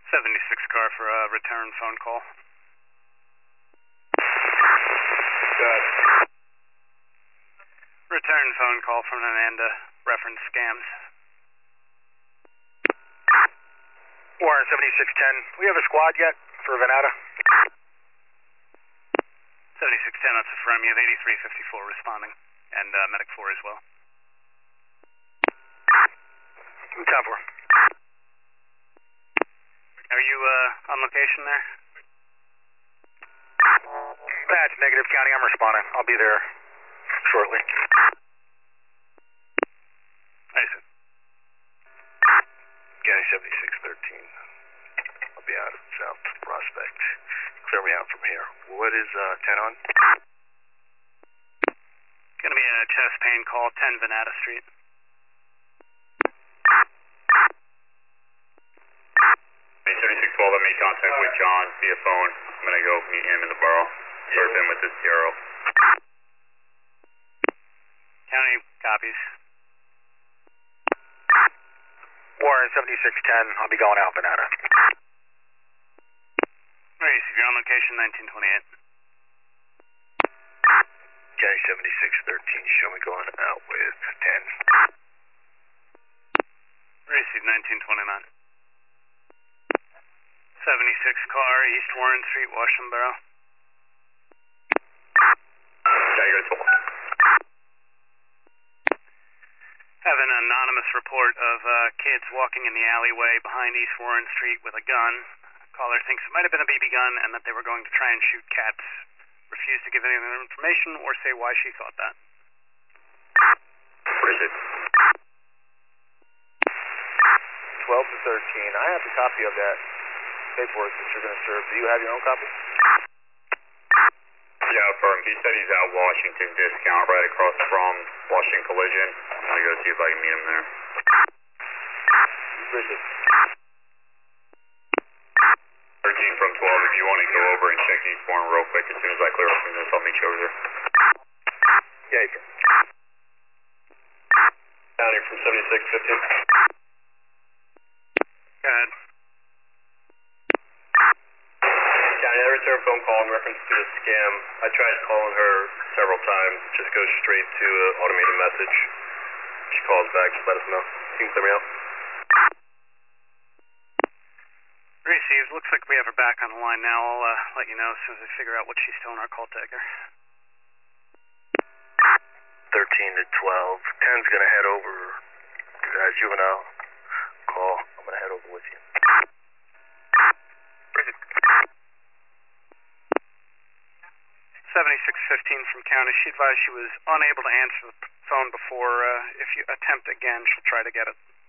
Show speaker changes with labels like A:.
A: 76 car for a return phone call.
B: Good.
A: Return phone call from Amanda. Reference scams.
C: Warren 7610. We have a squad yet for Venata?
A: 7610, that's affirm. You have 8354 responding. And Medic 4 as well.
C: 10-4.
A: Are you on location there?
C: That's negative, County. I'm responding. I'll be there shortly.
A: I see.
B: County 7613. I'll be out of South Prospect. Clear me out from here. What is 10 on?
A: Gonna be a chest pain call, 10 Venata Street.
B: Hey, 7612, I made contact with John via phone. I'm gonna go meet him in the borough. Serve him with his zero.
A: County copies.
C: Warren 7610. I'll be going out Venata.
A: Race, if you're on location, 1928.
B: County 7613, show me going out with 10.
A: Receive 1929. 76 car, East Warren Street, Washington Borough. Have an anonymous report of kids walking in the alleyway behind East Warren Street with a gun. Caller thinks it might have been a BB gun and that they were going to try and shoot cats. Refused to give any other information or say why she thought that.
B: What is it? 12 to 13. I have a copy of that paperwork that you're going to serve. Do you have your own copy? Yeah, firm. He said he's at Washington Discount right across from Washington Collision. I'm going to go see if I can meet him there. Bridget. 13 from 12. If you want to go over and check East Warren real quick, as soon as I clear up from this, I'll meet you over there. Yeah, you can. County from 7615.
A: Go ahead.
B: County, I returned a phone call in reference to the scam. I tried calling her several times. It just goes straight to an automated message. She calls back, just let us know. Can you clear me out?
A: Received. Looks like we have her back on the line now. I'll let you know as soon as I figure out what she's telling our call taker.
B: 13 to 12. 10's going to head over to that juvenile call. I'm going to head over with you.
A: 7615 from County. She advised she was unable to answer the phone before. If you attempt again, she'll try to get it.